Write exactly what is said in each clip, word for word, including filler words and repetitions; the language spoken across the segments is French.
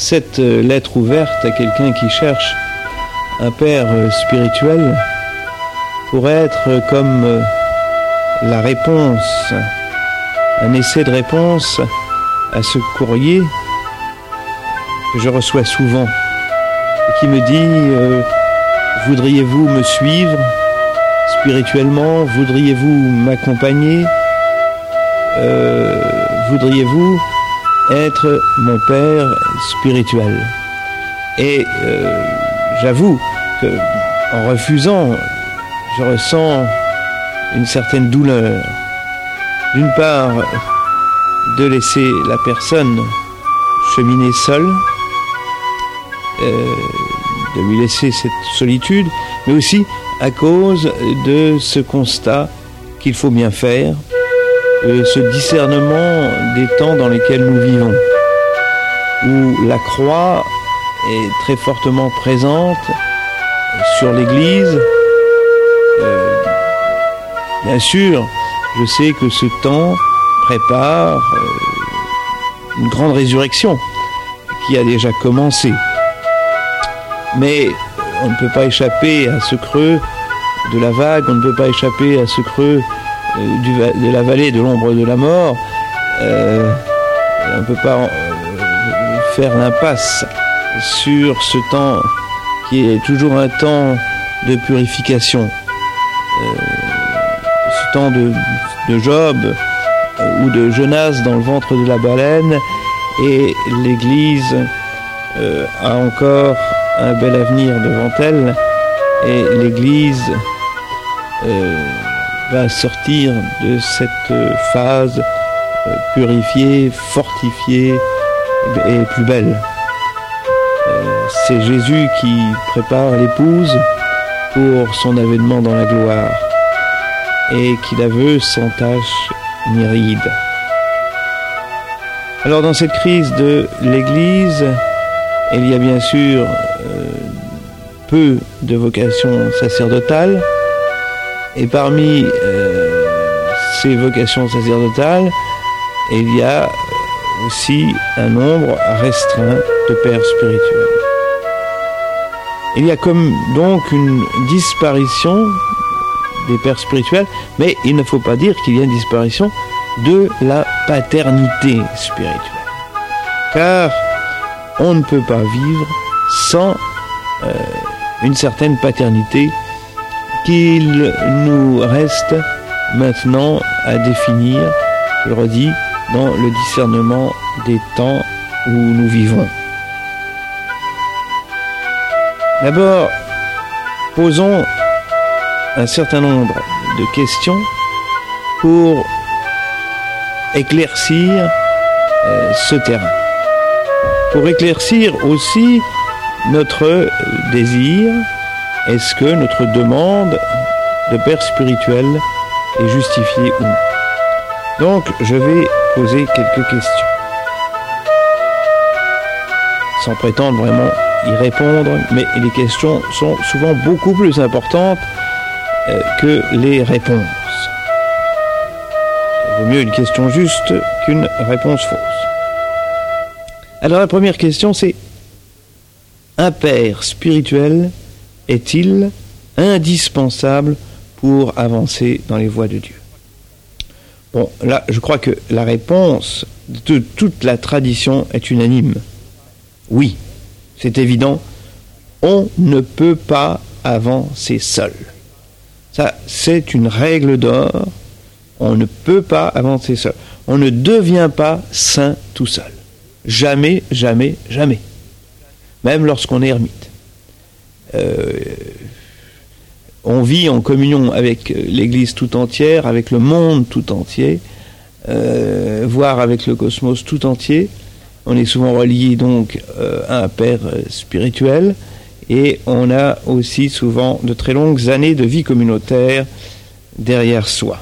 cette lettre ouverte à quelqu'un qui cherche un père spirituel pourrait être comme la réponse, un essai de réponse à ce courrier que je reçois souvent et qui me dit euh, voudriez-vous me suivre spirituellement, voudriez-vous m'accompagner, euh, voudriez-vous être mon père spirituel. Et euh, j'avoue que en refusant, je ressens une certaine douleur. D'une part, de laisser la personne cheminer seule, euh, de lui laisser cette solitude, mais aussi à cause de ce constat qu'il faut bien faire, euh, ce discernement des temps dans lesquels nous vivons, où la croix est très fortement présente sur l'Église. Euh, bien sûr, je sais que ce temps prépare euh, une grande résurrection qui a déjà commencé. Mais on ne peut pas échapper à ce creux de la vague, on ne peut pas échapper à ce creux euh, du, de la vallée de l'ombre de la mort. Euh, on ne peut pas euh, faire l'impasse sur ce temps qui est toujours un temps de purification. Euh, ce temps de, de Job euh, ou de Jonas dans le ventre de la baleine, et l'Église euh, a encore un bel avenir devant elle, et l'Église euh, va sortir de cette phase euh, purifiée, fortifiée et plus belle. Euh, c'est Jésus qui prépare l'épouse pour son avènement dans la gloire, et qui la veut sans tache ni ride. Alors dans cette crise de l'Église, il y a bien sûr euh, peu de vocations sacerdotales, et parmi euh, ces vocations sacerdotales, il y a aussi un nombre restreint de pères spirituels. Il y a comme donc une disparition des pères spirituels, mais il ne faut pas dire qu'il y a une disparition de la paternité spirituelle. Car on ne peut pas vivre sans euh, une certaine paternité qu'il nous reste maintenant à définir, je le redis, dans le discernement des temps où nous vivons. D'abord, posons un certain nombre de questions pour éclaircir euh, ce terrain. Pour éclaircir aussi notre désir, est-ce que notre demande de père spirituel est justifiée ou non? Donc, je vais poser quelques questions, sans prétendre vraiment y répondre, mais les questions sont souvent beaucoup plus importantes euh, que les réponses. Il vaut mieux une question juste qu'une réponse fausse. Alors la première question, c'est: un père spirituel est-il indispensable pour avancer dans les voies de Dieu? Bon, là, je crois que la réponse de toute la tradition est unanime. Oui, c'est évident, on ne peut pas avancer seul. Ça, c'est une règle d'or. On ne peut pas avancer seul. On ne devient pas saint tout seul. Jamais, jamais, jamais. Même lorsqu'on est ermite. Euh, on vit en communion avec l'Église tout entière, avec le monde tout entier, euh, voire avec le cosmos tout entier. On est souvent relié donc euh, à un père spirituel, et on a aussi souvent de très longues années de vie communautaire derrière soi.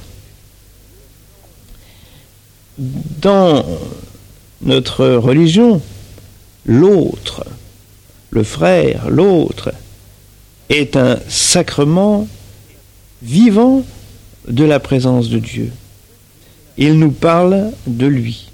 Dans notre religion, l'autre, le frère, l'autre, est un sacrement vivant de la présence de Dieu. Il nous parle de lui.